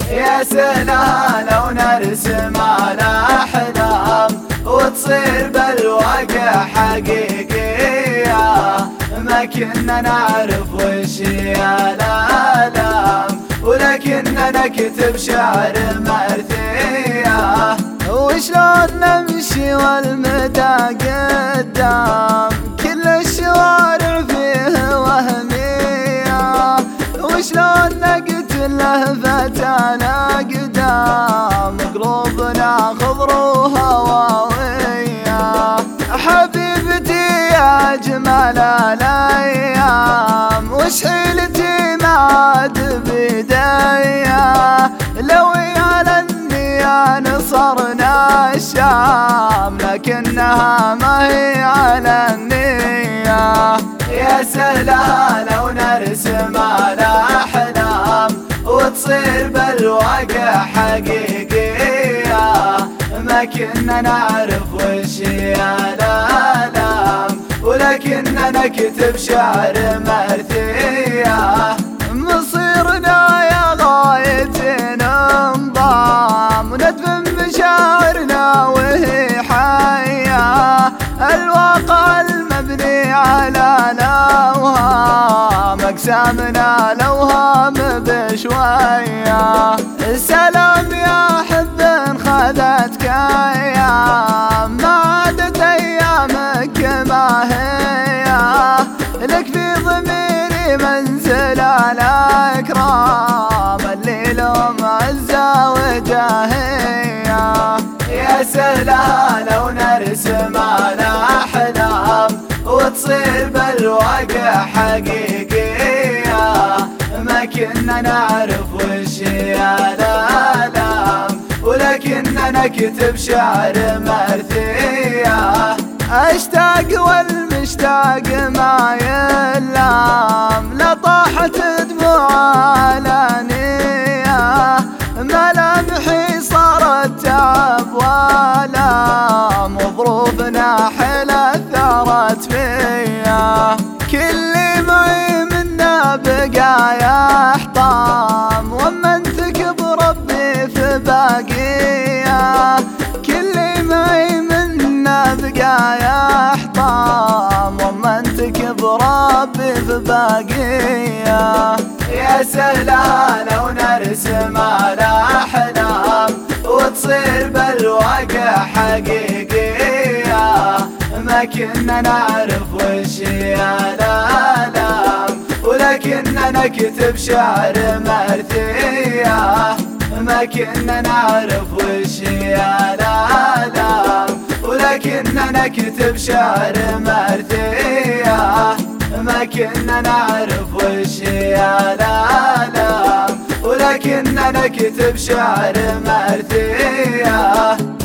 يا سلام لو نرسم على أحلام وتصير بالواقع حقيقية، ما كنا نعرف وش هي الآلام ولكننا نكتب شعر مرثية. وشلون نمشي والمدى قدام كل الشوارع فيه وهمية، وشلون نقتل لهفتنا قدام قلوبنا خضر وهواوية. حبيبتي يا أجمل الأيام وش حيلتي ما عاد بيديا، لو على النية صرنا الشام لكنها ما هي على النية. يا سلام لو نرسم على أحلام وتصير بالواقع حقيقية، ما كنا نعرف وش هي الآلام ولكننا نكتب شعر مرثية. مصيرنا يا غاية انضام وندفن مشاعرنا وهي حية، الواقع المبني على الأوهام أقسامنا الأوهام بشوية. السلام يا حب خذتك أيام ما عادت أيامك ما هي، لك في ضميري منزل الأكرام اللي لهم عزة وجاهية. يا سلام لو نرسم على أحلام وتصير بالواقع حقيقية، ما كنا نعرف وش هي الآلام ولكننا نكتب شعر مرثية. أشتاق والمشتاق ما يلام لطاحت دموع علانية، ملامحي صارت تعب والام وظروفنا حيلة ثارت فيا. كل معي منا بقى يحطام ومنتك بربي في باقية، كل معي منا بقى يحطام ومنتك بربي في باقية. يا سلام لو نرسم على أحلام وتصير بالواقع حقيقية، ما كنا نعرف وش هي الآلام ولكننا نكتب شعر مرثية، ما كنا نعرف وش هي الآلام ولكننا نكتب شعر مرثية، ما كنا نعرف وش هي الآلام ولكننا نكتب شعر مرثية.